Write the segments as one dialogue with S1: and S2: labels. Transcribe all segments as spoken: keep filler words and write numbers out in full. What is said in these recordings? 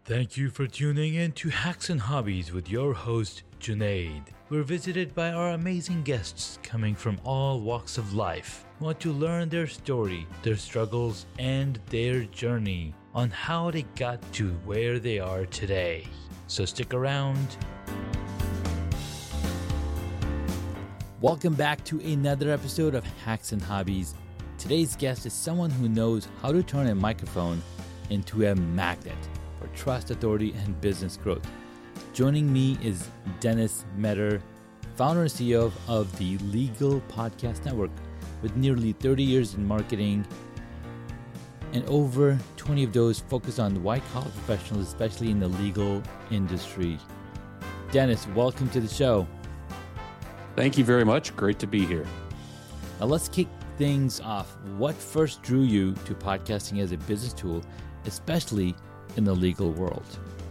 S1: Thank you for tuning in to Hacks and Hobbies with your host, Junaid. We're visited by our amazing guests coming from all walks of life. We want to learn their story, their struggles, and their journey on how they got to where they are today. So stick around. Welcome back to another episode of Hacks and Hobbies. Today's guest is someone who knows how to turn a microphone into a magnet for trust, authority, and business growth. Joining me is Dennis Meador, founder and C E O of, of the Legal Podcast Network, with nearly thirty years in marketing and over twenty of those focused on white-collar professionals, especially in the legal industry. Dennis, welcome to the show.
S2: Thank you very much. Great to be here.
S1: Now let's kick things off. What first drew you to podcasting as a business tool, especially in the legal world?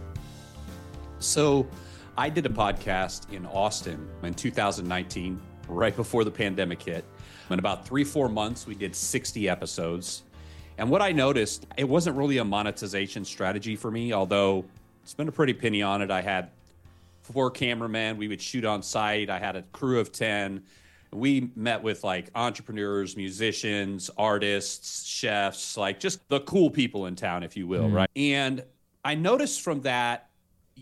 S2: So I did a podcast in Austin in two thousand nineteen, right before the pandemic hit. In about three, four months, we did sixty episodes. And what I noticed, it wasn't really a monetization strategy for me, although spent a pretty penny on it. I had four cameramen. We would shoot on site. I had a crew of ten. We met with like entrepreneurs, musicians, artists, chefs, like just the cool people in town, if you will, mm. right? And I noticed from that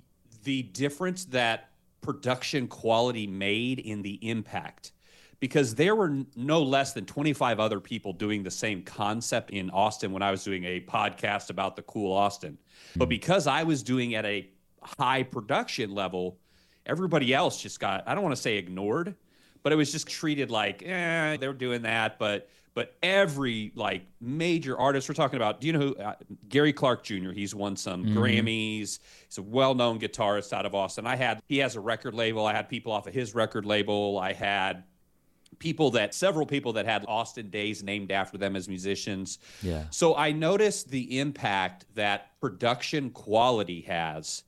S2: the difference that production quality made in the impact, because there were no less than twenty-five other people doing the same concept in Austin when I was doing a podcast about the cool Austin. Mm. But because I was doing at a high production level, everybody else just got, I don't want to say ignored, but it was just treated like, eh, they were doing that. But but every like major artist we're talking about, do you know who? Uh, Gary Clark Junior He's won some mm-hmm. Grammys. He's a well-known guitarist out of Austin. I had, he has a record label. I had people off of his record label. I had people that, several people that had Austin days named after them as musicians.
S1: Yeah.
S2: So I noticed the impact that production quality has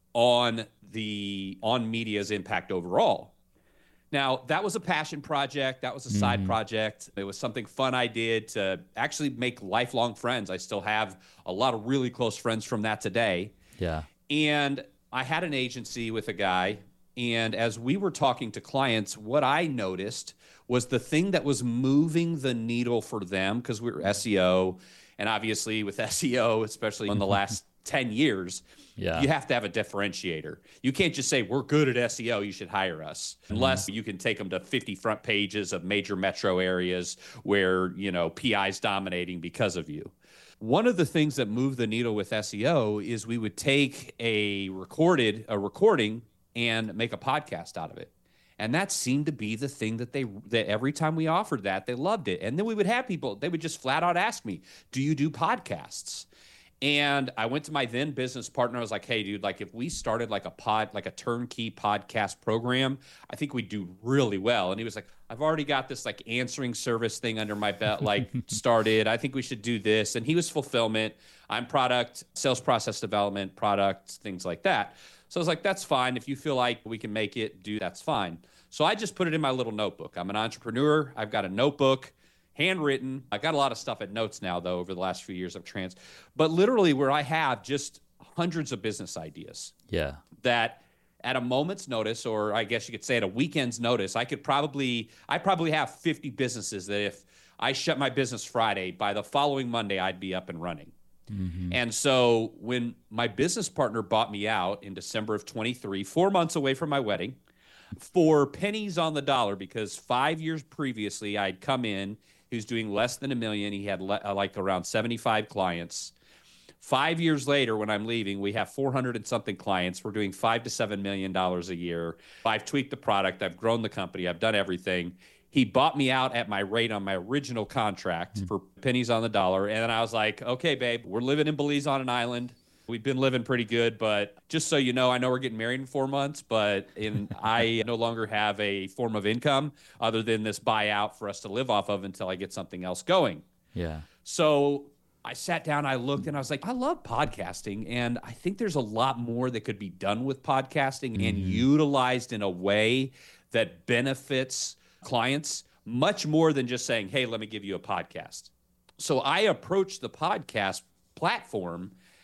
S2: on the, on media's impact overall. Now, that was a passion project. That was a side mm-hmm. project. It was something fun I did to actually make lifelong friends. I still have a lot of really close friends from that today.
S1: Yeah.
S2: And I had an agency with a guy, and as we were talking to clients, what I noticed was the thing that was moving the needle for them, because we were S E O, and obviously with S E O, especially in the last ten years, yeah. you have to have a differentiator. You can't just say, we're good at S E O, you should hire us. Mm-hmm. Unless you can take them to fifty front pages of major metro areas where, you know, P I's dominating because of you. One of the things that moved the needle with S E O is we would take a recorded, a recording and make a podcast out of it. And that seemed to be the thing that they, that every time we offered that, they loved it. And then we would have people, they would just flat out ask me, do you do podcasts? And I went to my then business partner. I was like, hey, dude, like if we started like a pod, like a turnkey podcast program, I think we'd do really well. And he was like, I've already got this like answering service thing under my belt, like started. I think we should do this. And he was fulfillment. I'm product, sales process development, product, things like that. So I was like, that's fine. If you feel like we can make it, do that's fine. So I just put it in my little notebook. I'm an entrepreneur. I've got a notebook. Handwritten. I got a lot of stuff at Notes now, though, over the last few years of trans. But literally where I have just hundreds of business ideas.
S1: Yeah.
S2: That at a moment's notice, or I guess you could say at a weekend's notice, I could probably, I probably have fifty businesses that if I shut my business Friday, by the following Monday, I'd be up and running. Mm-hmm. And so when my business partner bought me out in December of twenty-three, four months away from my wedding, for pennies on the dollar, because five years previously I'd come in, he was doing less than a million. He had le- like around seventy-five clients. Five years later, when I'm leaving, we have four hundred and something clients. We're doing five to seven million dollars a year. I've tweaked the product. I've grown the company. I've done everything. He bought me out at my rate on my original contract mm-hmm. for pennies on the dollar. And then I was like, okay, babe, we're living in Belize on an island. We've been living pretty good, but just so you know, I know we're getting married in four months, but in, I no longer have a form of income other than this buyout for us to live off of until I get something else going.
S1: Yeah.
S2: So I sat down, I looked, and I was like, I love podcasting, and I think there's a lot more that could be done with podcasting mm-hmm. and utilized in a way that benefits clients much more than just saying, hey, let me give you a podcast. So I approached the podcast platform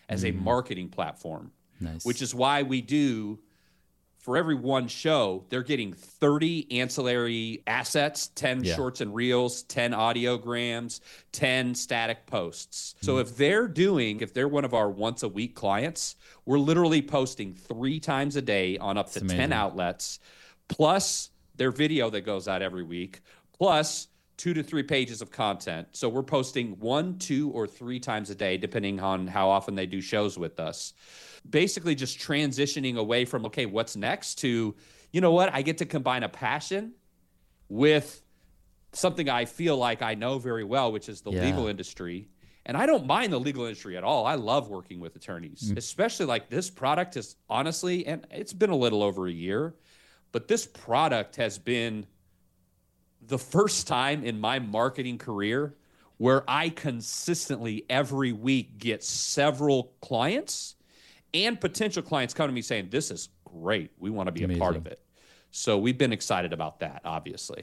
S2: as
S1: mm.
S2: a marketing platform.
S1: Nice.
S2: Which is why we do, for every one show, they're getting thirty ancillary assets, ten
S1: yeah.
S2: shorts and reels, ten audiograms, ten static posts. So mm. if they're doing, if they're one of our once a week clients, we're literally posting three times a day on up
S1: That's
S2: to
S1: amazing.
S2: ten outlets, plus their video that goes out every week, plus two to three pages of content. So we're posting one, two, or three times a day, depending on how often they do shows with us. Basically just transitioning away from, okay, what's next, to, you know what, I get to combine a passion with something I feel like I know very well, which is the yeah. legal industry. And I don't mind the legal industry at all. I love working with attorneys, mm. especially like this product is honestly, and it's been a little over a year, but this product has been the first time in my marketing career where I consistently every week get several clients and potential clients come to me saying, this is great. We want to be Amazing. a part of it. So we've been excited about that, obviously.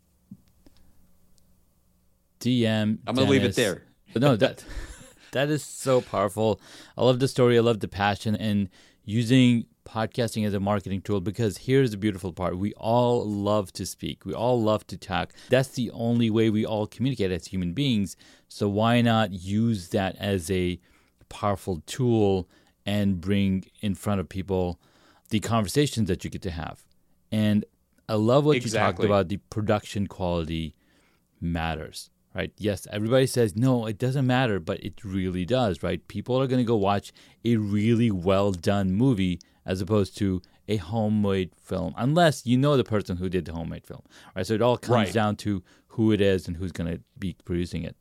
S1: D M,
S2: I'm going to leave it there.
S1: But no, that that is so powerful. I love the story. I love the passion and using podcasting as a marketing tool, because here's the beautiful part. We all love to speak. We all love to talk. That's the only way we all communicate as human beings. So why not use that as a powerful tool and bring in front of people the conversations that you get to have? And I love what exactly. you talked about. The production quality matters, right? Yes, everybody says, no, it doesn't matter, but it really does, right? People are going to go watch a really well-done movie as opposed to a homemade film, unless you know the person who did the homemade film, right? So it all comes
S2: right.
S1: down to who it is and who's going to be producing it.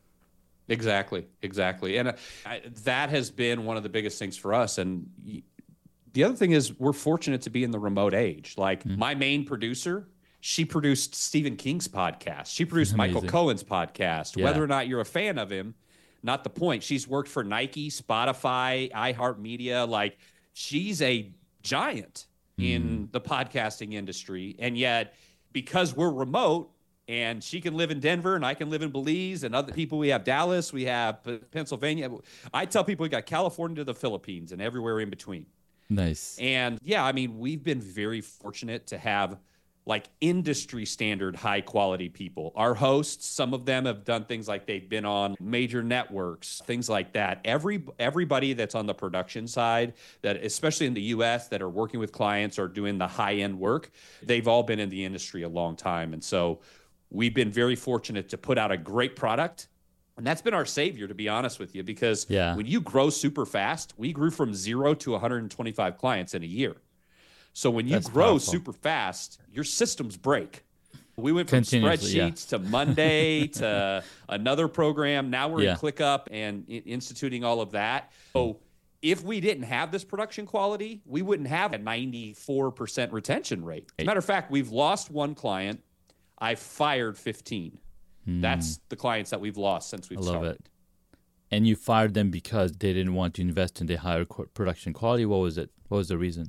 S2: Exactly, exactly. And uh, I, that has been one of the biggest things for us. And y- the other thing is we're fortunate to be in the remote age. Like mm-hmm. my main producer, she produced Stephen King's podcast. She produced
S1: Amazing.
S2: Michael Cohen's podcast.
S1: Yeah.
S2: Whether or not you're a fan of him, not the point. She's worked for Nike, Spotify, iHeartMedia. Like, she's a giant mm. in the podcasting industry. And yet, because we're remote, and she can live in Denver, and I can live in Belize, and other people, we have Dallas, we have Pennsylvania. I tell people we got California to the Philippines and everywhere in between.
S1: Nice.
S2: And yeah, I mean, we've been very fortunate to have like industry standard high quality people. Our hosts, some of them have done things like they've been on major networks, things like that. Every everybody that's on the production side, that especially in the U S that are working with clients or doing the high end work, they've all been in the industry a long time. And so we've been very fortunate to put out a great product. And that's been our savior, to be honest with you, because
S1: yeah.
S2: when you grow super fast, we grew from zero to one hundred twenty-five clients in a year. So when you
S1: That's
S2: grow
S1: powerful.
S2: super fast, your systems break. We went from spreadsheets
S1: yeah.
S2: to Monday to another program. Now we're
S1: yeah.
S2: in ClickUp and I- instituting all of that. So if we didn't have this production quality, we wouldn't have a ninety-four percent retention rate. As a matter of fact, we've lost one client. I fired fifteen. Mm. That's the clients that we've lost since we've
S1: I love
S2: started.
S1: It. And you fired them because they didn't want to invest in the higher co- production quality. What was it? What was the reason?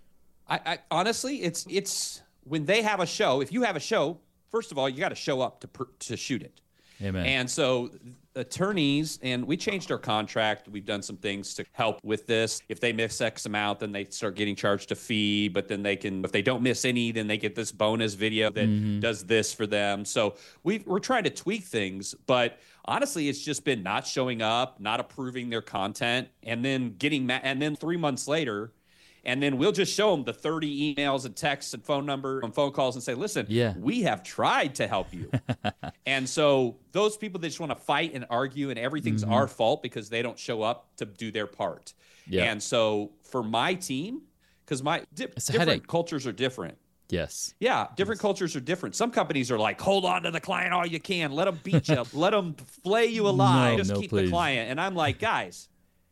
S2: I, I honestly, it's it's when they have a show. If you have a show, first of all, you got to show up to per, to shoot it.
S1: Amen.
S2: And so attorneys, and we changed our contract. We've done some things to help with this. If they miss X amount, then they start getting charged a fee. But then they can, if they don't miss any, then they get this bonus video that mm-hmm. does this for them. So we we're trying to tweak things. But honestly, it's just been not showing up, not approving their content, and then getting ma- and then three months later. And then we'll just show them the thirty emails and texts and phone number and phone calls and say, listen,
S1: yeah.
S2: we have tried to help you. And so those people that just want to fight and argue and everything's mm-hmm. our fault because they don't show up to do their part. Yeah. And so for my team, because my di- different
S1: headache.
S2: cultures are different.
S1: Yes.
S2: Yeah, different
S1: yes.
S2: cultures are different. Some companies are like, hold on to the client all you can. Let them beat you. Let them flay you alive.
S1: No,
S2: just
S1: no,
S2: keep
S1: please.
S2: the client. And I'm like, guys,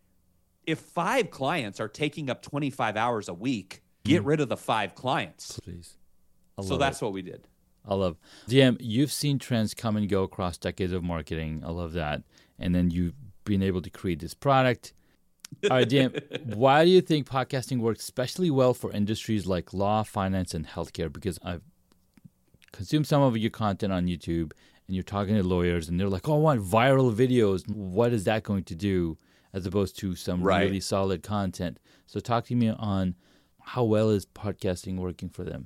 S2: if five clients are taking up twenty-five hours a week, get mm. rid of the five clients.
S1: Please.
S2: So that's
S1: it.
S2: what we did.
S1: I love. D M, you've seen trends come and go across decades of marketing. I love that. And then you've been able to create this product. All right, D M, why do you think podcasting works especially well for industries like law, finance, and healthcare? Because I've consumed some of your content on YouTube, and you're talking to lawyers, and they're like, oh, I want viral videos. What is that going to do? as opposed to some
S2: Right.
S1: really solid content. So talk to me on how well is podcasting working for them?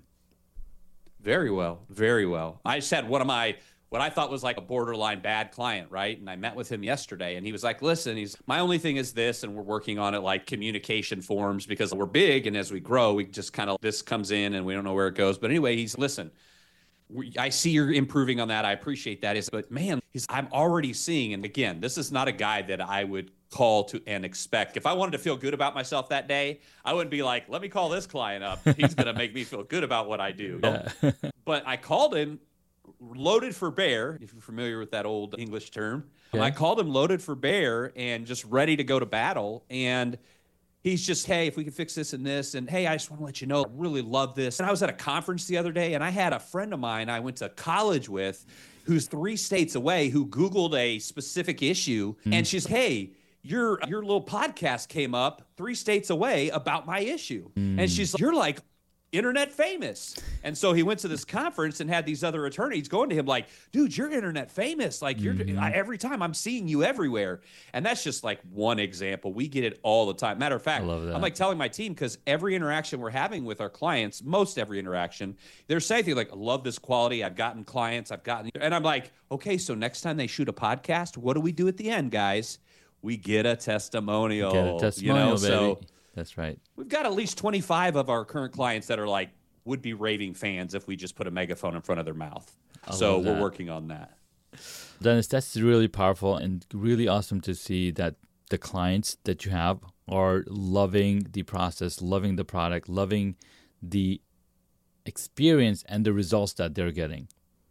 S2: Very well, very well. I just had one of my, what I thought was like a borderline bad client, right? And I met with him yesterday and he was like, listen, he's, my only thing is this, and we're working on it like communication forms because we're big. And as we grow, we just kind of, this comes in and we don't know where it goes. But anyway, he's, listen, we, I see you're improving on that. I appreciate that. Is, but man, he's, I'm already seeing, and again, this is not a guy that I would call to and expect. If I wanted to feel good about myself that day, I wouldn't be like, let me call this client up. He's going to make me feel good about what I do.
S1: Yeah.
S2: But I called him loaded for bear, if you're familiar with that old English term.
S1: Okay.
S2: I called him loaded for bear and just ready to go to battle. And he's just, hey, if we can fix this and this, and hey, I just want to let you know, I really love this. And I was at a conference the other day, and I had a friend of mine I went to college with who's three states away who Googled a specific issue, mm. and she's, hey, your your little podcast came up three states away about my issue. Mm. And she's like, you're like internet famous. And so he went to this conference and had these other attorneys going to him like, dude, you're internet famous. Like you're mm-hmm. I, every time I'm seeing you everywhere. And that's just like one example. We get it all the time. Matter of fact, I'm like telling my team, because every interaction we're having with our clients, most every interaction, they're saying things like, I love this quality. I've gotten clients. I've gotten, and I'm like, okay, so next time they shoot a podcast, what do we do at the end, guys? We get a testimonial.
S1: Get a testimonial,
S2: you know?
S1: baby.
S2: So
S1: that's right.
S2: We've got at least twenty-five of our current clients that are like would be raving fans if we just put a megaphone in front of their mouth. I so we're working on that.
S1: Dennis, that's really powerful and really awesome to see that the clients that you have are loving the process, loving the product, loving the experience and the results that they're getting.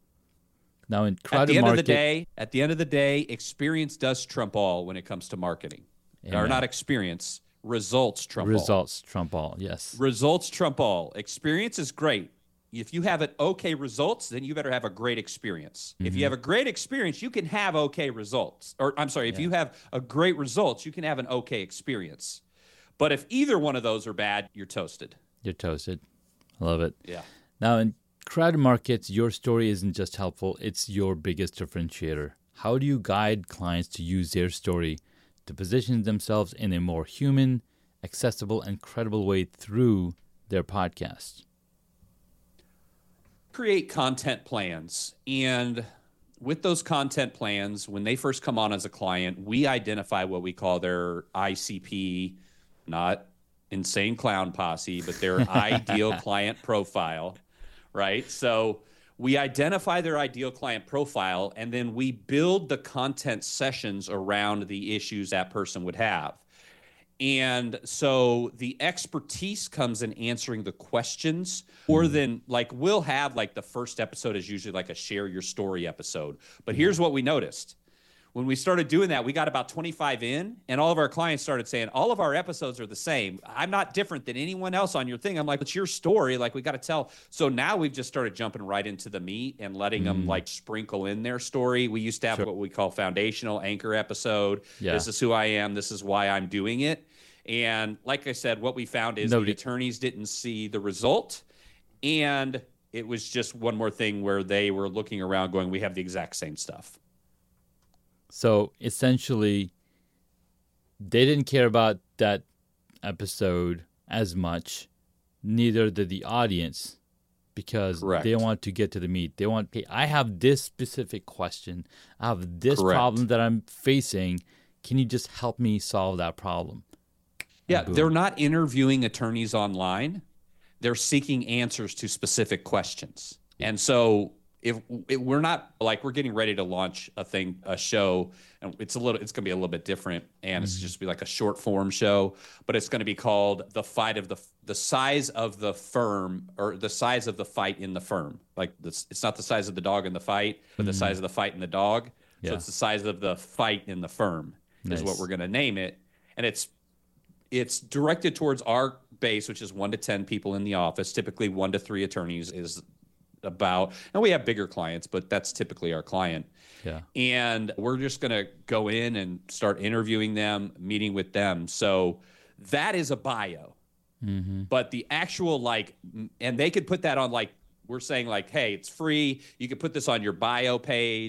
S1: Now, in crowded
S2: at the end
S1: market,
S2: of the day, at the end of the day, experience does trump all when it comes to marketing. Amen. Or not experience. Results trump
S1: Results
S2: all.
S1: Results trump all, yes.
S2: Results trump all. Experience is great. If you have an okay results, then you better have a great experience. Mm-hmm. If you have a great experience, you can have okay results. Or I'm sorry, if yeah. you have a great results, you can have an okay experience. But if either one of those are bad, you're toasted.
S1: You're toasted. I love it.
S2: Yeah.
S1: Now, in crowded markets, your story isn't just helpful, it's your biggest differentiator. How do you guide clients to use their story to position themselves in a more human, accessible, and credible way through their podcast?
S2: Create content plans. And with those content plans, when they first come on as a client, we identify what we call their I C P, not insane clown posse, but their ideal client profile, right? So we identify their ideal client profile, and then we build the content sessions around the issues that person would have. And so the expertise comes in answering the questions, or then like we'll have like the first episode is usually like a share your story episode. But here's what we noticed. When we started doing that, we got about twenty-five in, and all of our clients started saying, all of our episodes are the same. I'm not different than anyone else on your thing. I'm like, it's your story. Like, we got to tell. So now we've just started jumping right into the meat and letting mm. them, like, sprinkle in their story. We used to have sure. what we call foundational anchor episode. Yeah. This is who I am. This is why I'm doing it. And like I said, what we found is Nobody. the attorneys didn't see the result. And it was just one more thing where they were looking around going, we have the exact same stuff.
S1: So essentially, they didn't care about that episode as much. Neither did the audience, because Correct. they want to get to the meat. They want, hey, I have this specific question. I have this Correct. problem that I'm facing. Can you just help me solve that problem?
S2: Yeah, they're not interviewing attorneys online. They're seeking answers to specific questions. And so if, if we're not like we're getting ready to launch a thing, a show, and it's a little, it's going to be a little bit different, and mm-hmm. it's just be like a short form show, but it's going to be called the fight of the the size of the firm, or the size of the fight in the firm. Like this, it's not the size of the dog in the fight, but mm-hmm. the size of the fight in the dog. Yeah. So it's the size of the fight in the firm nice. is what we're going to name it, and it's it's directed towards our base, which is one to ten people in the office. Typically, one to three attorneys is about, and we have bigger clients, but that's typically our client. Yeah. And we're just going to go in and start interviewing them, meeting with them. So that is a bio. Mm-hmm. But the actual, like, and they could put that on, like, we're saying, like, hey, it's free. You could put this on your bio page,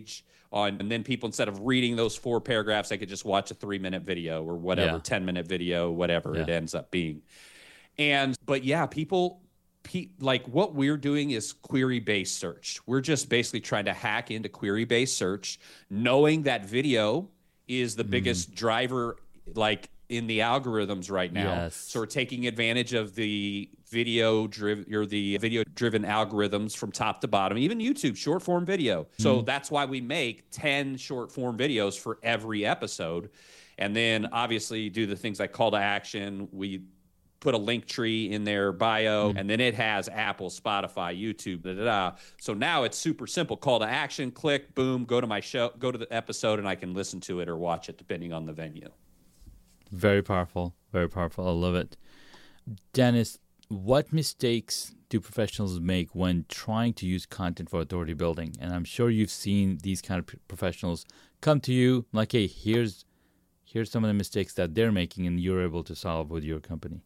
S2: on, and then people, instead of reading those four paragraphs, they could just watch a three minute video or whatever,
S1: Yeah.
S2: ten minute video, whatever
S1: Yeah.
S2: it ends up being. And, but yeah, people, pe- like what we're doing is query based search. We're just basically trying to hack into query based search, knowing that video is the mm. biggest driver, like in the algorithms right now.
S1: Yes.
S2: So we're taking advantage of the video driven or the video driven algorithms from top to bottom, even YouTube short form video. Mm. So that's why we make ten short form videos for every episode. And then obviously do the things like call to action. We put a link tree in their bio, mm. and then it has Apple, Spotify, YouTube, da, da, da. So now it's super simple. Call to action, click, boom, go to my show, go to the episode, and I can listen to it or watch it depending on the venue.
S1: Very powerful. Very powerful. I love it. Dennis, what mistakes do professionals make when trying to use content for authority building? And I'm sure you've seen these kind of professionals come to you like, hey, here's here's some of the mistakes that they're making and you're able to solve with your company.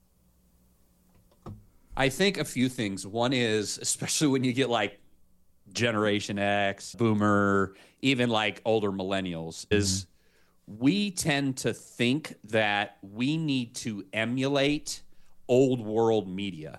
S2: I think a few things. One is, especially when you get like Generation X, Boomer, even like older millennials, mm-hmm. is we tend to think that we need to emulate old world media.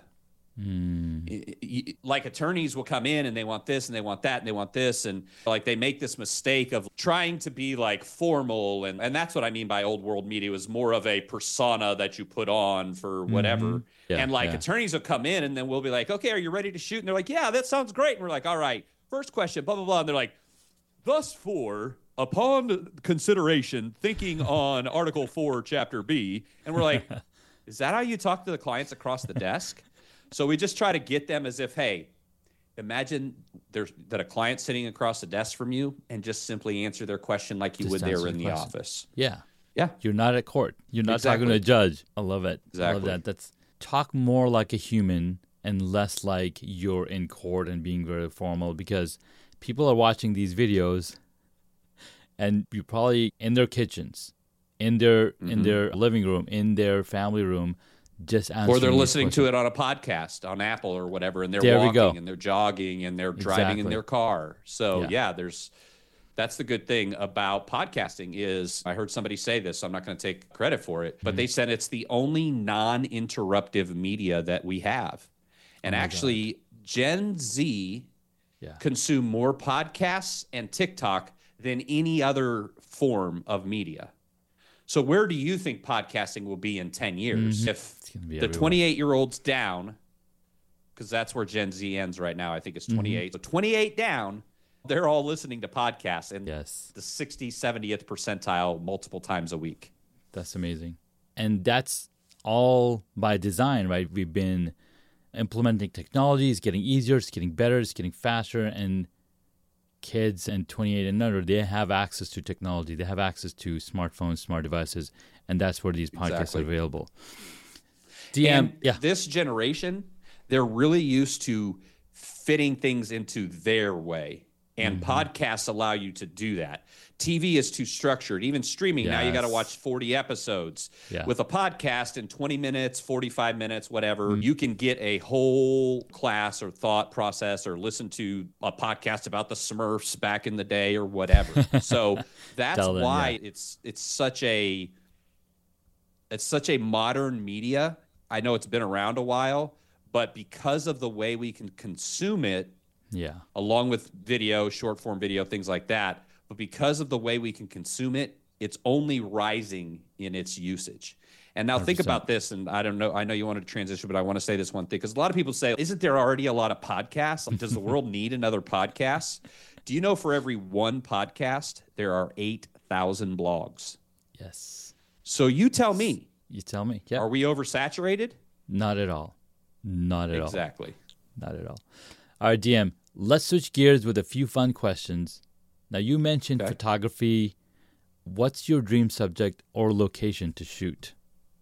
S2: Mm. Like attorneys will come in and they want this and they want that and they want this. And like they make this mistake of trying to be like formal. And, and that's what I mean by old world media was more of a persona that you put on for whatever. Mm-hmm. Yeah, and like yeah. attorneys will come in and then we'll be like, okay, are you ready to shoot? And they're like, yeah, that sounds great. And we're like, all right, first question, blah, blah, blah. And they're like, thus for upon consideration, thinking on Article four, Chapter B. And we're like, is that how you talk to the clients across the desk? So we just try to get them as if, hey, imagine there's that a client sitting across the desk from you and just simply answer their question like you just would there in the, the office.
S1: Yeah.
S2: Yeah.
S1: You're not at court. You're not
S2: exactly.
S1: talking to a judge. I love it.
S2: Exactly.
S1: I love that. That's talk more like a human and less like you're in court and being very formal, because people are watching these videos and you're probably in their kitchens, in their mm-hmm. in their living room, in their family room, just answering.
S2: Or they're listening to it on a podcast on Apple or whatever, and they're
S1: there
S2: walking and they're jogging and they're driving
S1: exactly.
S2: in their car. So
S1: yeah.
S2: yeah, there's that's the good thing about podcasting is I heard somebody say this, so I'm not going to take credit for it, but mm-hmm. they said it's the only non-interruptive media that we have. And oh actually, God. Gen Z yeah. consume more podcasts and TikTok than any other form of media. So where do you think podcasting will be in ten years? Mm-hmm. If the twenty-eight-year-olds down, because that's where Gen Z ends right now, I think it's twenty-eight. Mm-hmm. So twenty-eight down, they're all listening to podcasts in
S1: yes.
S2: the sixtieth, seventieth percentile multiple times a week.
S1: That's amazing. And that's all by design, right? We've been implementing technology. It's getting easier. It's getting better. It's getting faster. And kids and twenty-eight and under, they have access to technology. They have access to smartphones, smart devices, and that's where these podcasts exactly. are available. D M,
S2: and
S1: yeah.
S2: This generation, they're really used to fitting things into their way, and mm-hmm. podcasts allow you to do that. T V is too structured. Even streaming, yes. now you got to watch forty episodes.
S1: Yeah.
S2: With a podcast in twenty minutes, forty-five minutes, whatever, mm-hmm. you can get a whole class or thought process or listen to a podcast about the Smurfs back in the day or whatever. So that's them, why yeah. it's it's such a it's such a modern media. I know it's been around a while, but because of the way we can consume it,
S1: yeah,
S2: along with video, short form video, things like that, but because of the way we can consume it, it's only rising in its usage. And now one hundred percent. Think about this, and I don't know, I know you wanted to transition, but I want to say this one thing, because a lot of people say, isn't there already a lot of podcasts? Like, does the world need another podcast? Do you know for every one podcast, there are eight thousand blogs?
S1: Yes.
S2: So you tell me.
S1: You tell me. Yeah.
S2: Are we oversaturated?
S1: Not at all. Not at
S2: exactly.
S1: all. Exactly. Not at all. All right, D M, let's switch gears with a few fun questions. Now, you mentioned okay. photography. What's your dream subject or location to shoot?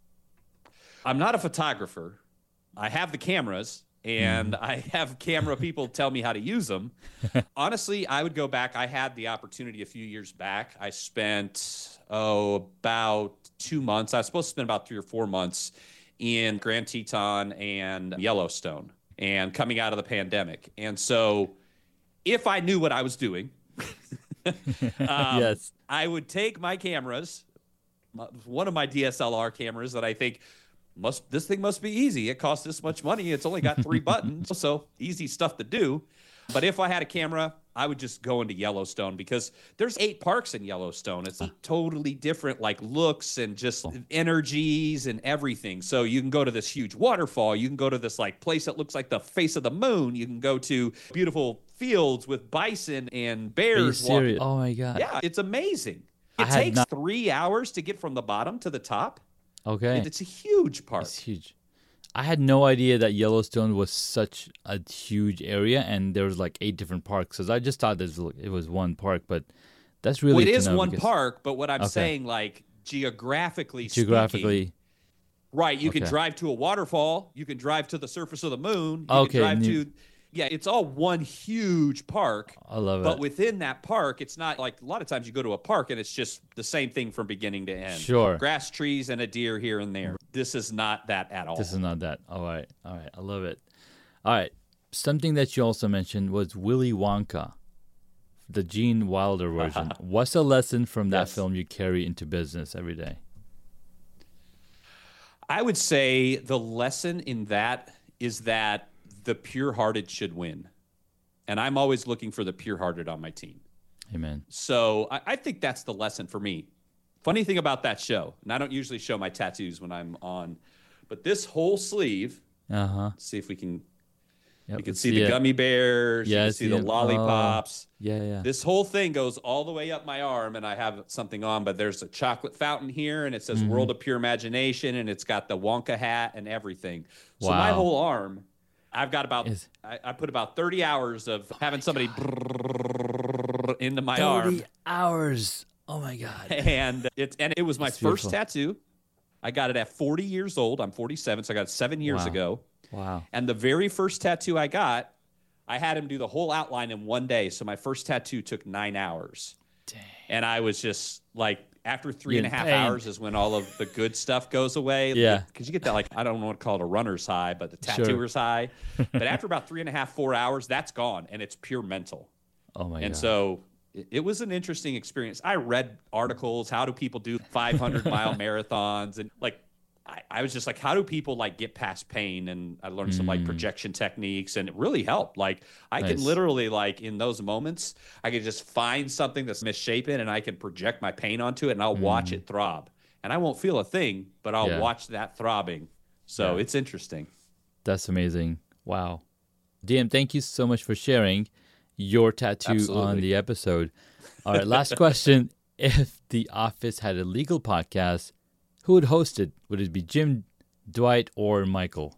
S2: I'm not a photographer. I have the cameras, and mm. I have camera people tell me how to use them. Honestly, I would go back. I had the opportunity a few years back. I spent, oh, about two months. I was supposed to spend about three or four months in Grand Teton and Yellowstone, and coming out of the pandemic. And so if I knew what I was doing, um,
S1: Yes.
S2: I would take my cameras, my, one of my D S L R cameras that I think must this thing must be easy. It costs this much money. It's only got three buttons, so easy stuff to do. But if I had a camera, I would just go into Yellowstone because there's eight parks in Yellowstone. It's totally different, like looks and just energies and everything. So you can go to this huge waterfall. You can go to this like place that looks like the face of the moon. You can go to beautiful fields with bison and
S1: Are you
S2: bears walking.
S1: serious? Oh my God.
S2: Yeah, it's amazing.
S1: I
S2: It
S1: had
S2: takes
S1: not-
S2: three hours to get from the bottom to the top.
S1: Okay.
S2: And it's a huge park.
S1: It's huge. I had no idea that Yellowstone was such a huge area and there was like eight different parks. Because I just thought this was, it was one park, but that's really
S2: Well, it
S1: to
S2: is
S1: know
S2: one
S1: because-
S2: park, but what I'm
S1: Okay.
S2: saying, like geographically,
S1: Geographically,
S2: speaking, right? You can
S1: Okay.
S2: drive to a waterfall. You can drive to the surface of the moon. You
S1: Okay,
S2: can drive
S1: neat.
S2: to, yeah, it's all one huge park.
S1: I love
S2: But
S1: it.
S2: within that park, it's not like a lot of times you go to a park and it's just the same thing from beginning to end.
S1: Sure.
S2: Grass, trees, and a deer here and there. This is not that at all.
S1: This is not that. All right. All right. I love it. All right. Something that you also mentioned was Willy Wonka, the Gene Wilder version. What's a lesson from that
S2: Yes.
S1: film you carry into business every day?
S2: I would say the lesson in that is that the pure-hearted should win. And I'm always looking for the pure-hearted on my team.
S1: Amen.
S2: So I, I think that's the lesson for me. Funny thing about that show, and I don't usually show my tattoos when I'm on, but this whole sleeve,
S1: Uh huh.
S2: see if we can,
S1: Yep,
S2: you can
S1: let's
S2: see the
S1: it.
S2: gummy bears,
S1: Yeah, I
S2: you can see
S1: see
S2: the
S1: it.
S2: lollipops.
S1: Yeah, yeah.
S2: This whole thing goes all the way up my arm, and I have something on, but there's a chocolate fountain here, and it says
S1: Mm-hmm.
S2: World of Pure Imagination, and it's got the Wonka hat and everything. So my
S1: Wow.
S2: whole arm, I've got about,
S1: Is-
S2: I, I put about thirty hours of having somebody brrrr into my arm.
S1: thirty hours. Oh my God.
S2: And it's and it was my
S1: It's
S2: first
S1: beautiful.
S2: tattoo. I got it at forty years old. I'm forty-seven, so I got it seven years
S1: Wow.
S2: ago.
S1: Wow.
S2: And the very first tattoo I got, I had him do the whole outline in one day. So my first tattoo took nine hours.
S1: Dang.
S2: And I was just like, after three
S1: You're
S2: and a
S1: in
S2: half
S1: pain.
S2: hours is when all of the good stuff goes away.
S1: Yeah.
S2: Because you get that, like, I don't know what to call it, a runner's high, but the
S1: Sure.
S2: tattooer's high. But after about three and a half, four hours, that's gone. And it's pure mental.
S1: Oh my
S2: And
S1: God.
S2: so it, it was an interesting experience. I read articles. How do people do five hundred mile marathons? And like, I, I was just like, how do people like get past pain? And I learned some like projection techniques, and it really helped. Like I
S1: Nice.
S2: can literally like in those moments, I could just find something that's misshapen, and I can project my pain onto it, and I'll watch it throb. And I won't feel a thing, but I'll
S1: Yeah.
S2: watch that throbbing. So
S1: Yeah.
S2: it's interesting.
S1: That's amazing. Wow. D M, thank you so much for sharing your tattoo on
S2: Absolutely.
S1: the episode. All right, last question. If The Office had a legal podcast, who would host it? Would it be Jim, Dwight, or Michael?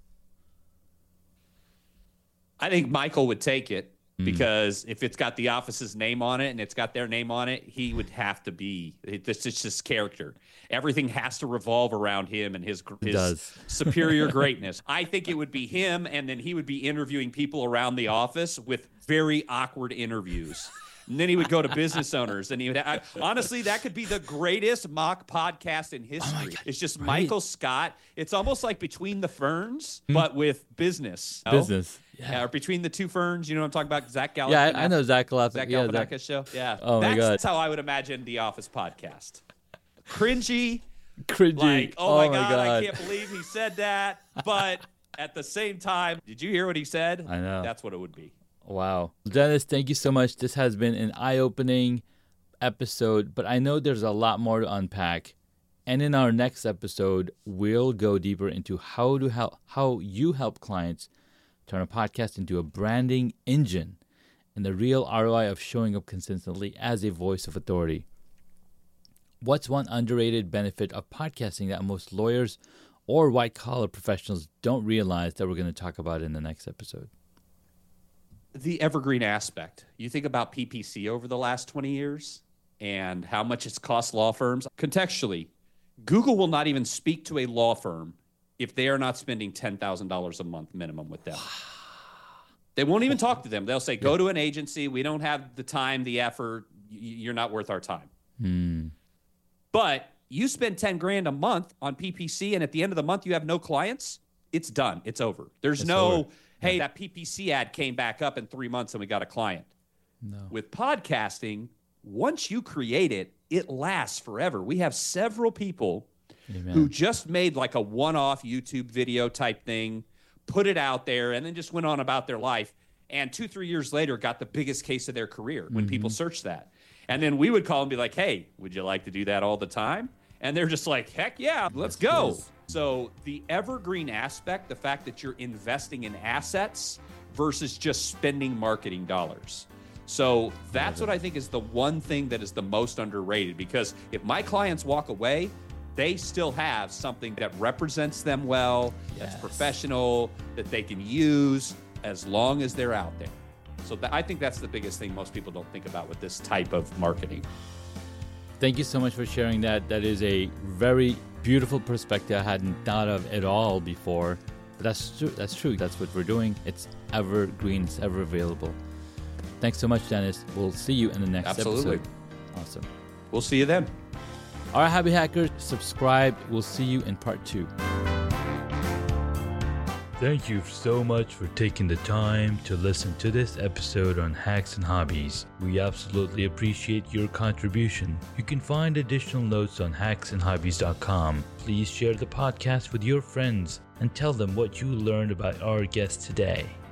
S2: I think Michael would take it
S1: Mm.
S2: because if it's got the office's name on it and it's got their name on it, he would have to be. It, this is just character. Everything has to revolve around him and his, gr-
S1: It
S2: his
S1: does.
S2: superior greatness. I think it would be him, and then he would be interviewing people around the office with very awkward interviews. And then he would go to business owners, and he would. I, honestly, that could be the greatest mock podcast in history. it's just
S1: right?
S2: Michael Scott. It's almost like Between the Ferns, but with business. No?
S1: Business.
S2: Yeah, or Between the Two Ferns. You know what I'm talking about? Zach Galifianakis.
S1: Yeah, I, I know Zach Galifianakis.
S2: Zach
S1: Yeah,
S2: Galifianakis
S1: Zach.
S2: show. Yeah.
S1: Oh, my
S2: that's,
S1: God.
S2: That's how I would imagine the Office podcast. Cringy.
S1: Cringy.
S2: Like, oh, my,
S1: my
S2: God,
S1: God.
S2: I can't believe he said that. But at the same time, did you hear what he said?
S1: I know.
S2: That's what it would be.
S1: Wow. Dennis, thank you so much. This has been an eye-opening episode, but I know there's a lot more to unpack. And in our next episode, we'll go deeper into how to help how you help clients turn a podcast into a branding engine and the real R O I of showing up consistently as a voice of authority. What's one underrated benefit of podcasting that most lawyers or white-collar professionals don't realize that we're going to talk about in the next episode?
S2: The evergreen aspect. You think about P P C over the last twenty years and how much it's cost law firms. Contextually, Google will not even speak to a law firm if they are not spending ten thousand dollars a month minimum with them. They won't even talk to them. They'll say, go to an agency. We don't have the time, the effort. Y- You're not worth our time.
S1: Hmm.
S2: But you spend ten grand a month on P P C, and at the end of the month, you have no clients. It's done. It's over. There's
S1: It's
S2: no,
S1: over.
S2: hey, that P P C ad came back up in three months and we got a client.
S1: No.
S2: With podcasting, once you create it, it lasts forever. We have several people
S1: Amen.
S2: who just made like a one-off YouTube video type thing, put it out there, and then just went on about their life. And two, three years later, got the biggest case of their career when mm-hmm. people search that. And then we would call and be like, hey, would you like to do that all the time? And they're just like, heck yeah, let's go. Cool. So the evergreen aspect, the fact that you're investing in assets versus just spending marketing dollars. So that's what I think is the one thing that is the most underrated, because if my clients walk away, they still have something that represents them well, yes. that's professional, that they can use as long as they're out there. So th- I think that's the biggest thing most people don't think about with this type of marketing.
S1: Thank you so much for sharing that. That is a very beautiful perspective I hadn't thought of at all before. But that's true. That's true. That's what we're doing. It's evergreen. It's ever available. Thanks so much, Dennis. We'll see you in the next
S2: Absolutely.
S1: episode. Awesome.
S2: We'll see you then.
S1: All right, Happy Hackers, subscribe. We'll see you in part two. Thank you so much for taking the time to listen to this episode on Hacks and Hobbies. We absolutely appreciate your contribution. You can find additional notes on hacks and hobbies dot com. Please share the podcast with your friends and tell them what you learned about our guest today.